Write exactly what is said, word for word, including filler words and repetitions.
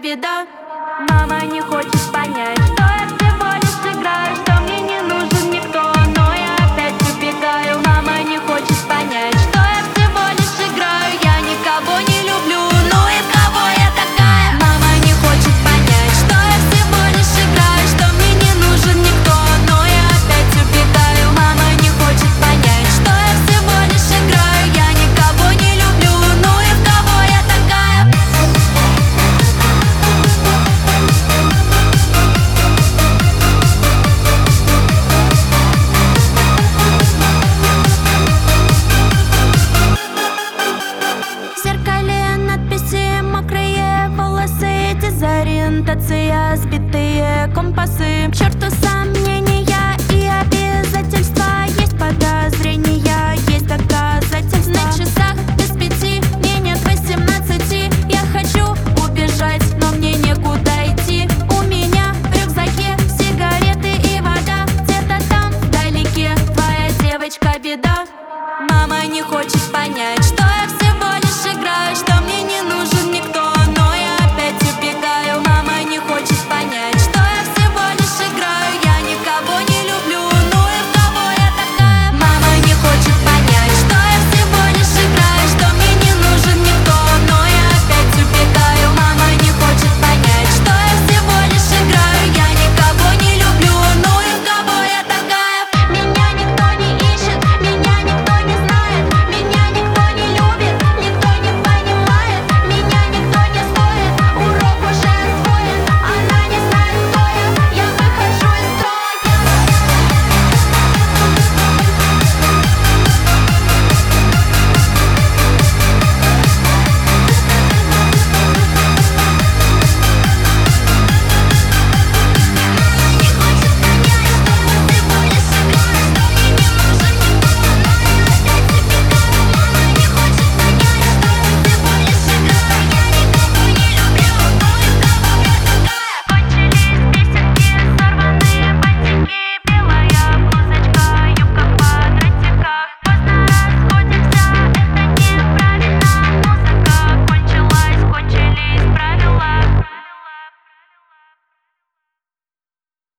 беда. Мама не хочет понять, что я всего лишь играю, что мне не нужен никто, но я опять убегаю. Мама не хочет понять, что я всего лишь играю, я никого не люблю, ну и кого я такая? Мама не хочет понять, что я всего лишь играю, что мне не нужен никто, но я опять убегаю. Мама не хочет понять, что я всего лишь играю, я никого не люблю, ну и кого я такая? В зеркале надписи, мокрые волосы, дезориентация, сбитые компасы. К черту сомнения и обязательства, есть подозрения, есть доказательства. На часах без пяти, мне нет восемнадцати. Я хочу убежать, но мне некуда идти. У меня в рюкзаке сигареты и вода. Где-то там вдалеке твоя девочка беда. Мама не хочет